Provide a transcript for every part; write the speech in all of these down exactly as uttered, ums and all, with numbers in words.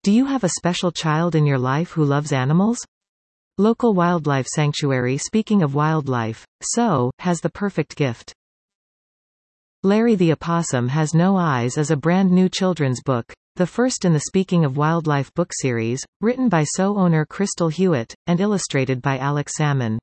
Do you have a special child in your life who loves animals? Local wildlife sanctuary. Speaking of wildlife, so has the perfect gift. Larry the Opossum Has No Eyes is a brand new children's book, the first in the Speaking of Wildlife book series, written by S O owner Crystal Hewitt, and illustrated by Alex Salmon.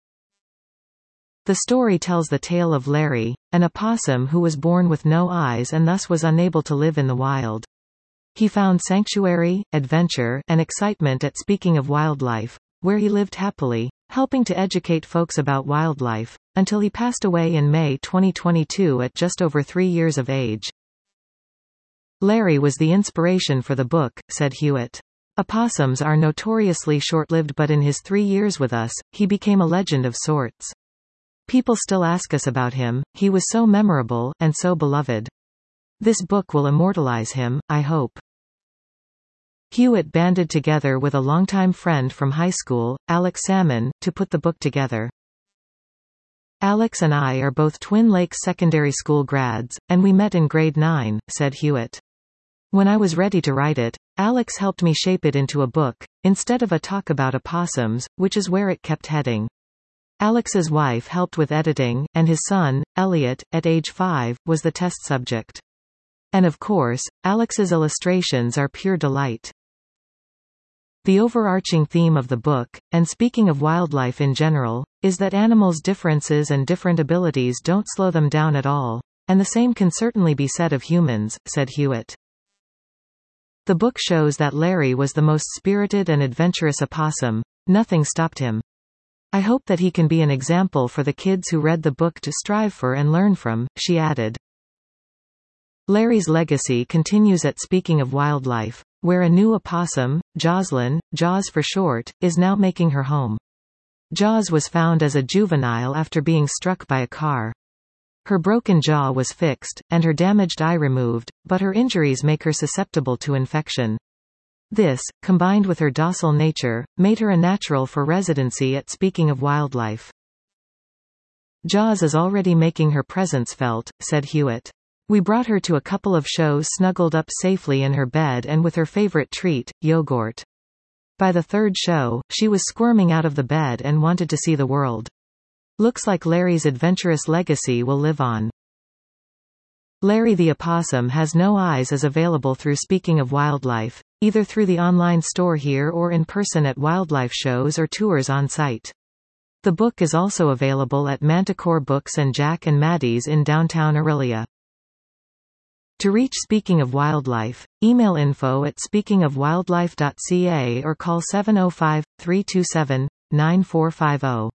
The story tells the tale of Larry, an opossum who was born with no eyes and thus was unable to live in the wild. He found sanctuary, adventure, and excitement at Speaking of Wildlife, where he lived happily, helping to educate folks about wildlife, until he passed away in May twenty twenty-two at just over three years of age. Larry was the inspiration for the book, said Hewitt. Opossums are notoriously short-lived, but in his three years with us, he became a legend of sorts. People still ask us about him, he was so memorable, and so beloved. This book will immortalize him, I hope. Hewitt banded together with a longtime friend from high school, Alex Salmon, to put the book together. Alex and I are both Twin Lakes Secondary School grads, and we met in grade nine, said Hewitt. When I was ready to write it, Alex helped me shape it into a book, instead of a talk about opossums, which is where it kept heading. Alex's wife helped with editing, and his son, Elliot, at age five, was the test subject. And of course, Alex's illustrations are pure delight. The overarching theme of the book, and speaking of wildlife in general, is that animals' differences and different abilities don't slow them down at all, and the same can certainly be said of humans, said Hewitt. The book shows that Larry was the most spirited and adventurous opossum. Nothing stopped him. I hope that he can be an example for the kids who read the book to strive for and learn from, she added. Larry's legacy continues at Speaking of Wildlife, where a new opossum, Jocelyn, Jaws for short, is now making her home. Jaws was found as a juvenile after being struck by a car. Her broken jaw was fixed, and her damaged eye removed, but her injuries make her susceptible to infection. This, combined with her docile nature, made her a natural for residency at Speaking of Wildlife. Jaws is already making her presence felt, said Hewitt. We brought her to a couple of shows snuggled up safely in her bed and with her favorite treat, yogurt. By the third show, she was squirming out of the bed and wanted to see the world. Looks like Larry's adventurous legacy will live on. Larry the Opossum Has No Eyes is available through Speaking of Wildlife, either through the online store here or in person at wildlife shows or tours on site. The book is also available at Manticore Books and Jack and Maddie's in downtown Orillia. To reach Speaking of Wildlife, email info at speaking of wildlife dot c a or call seven oh five, three two seven, nine four five zero.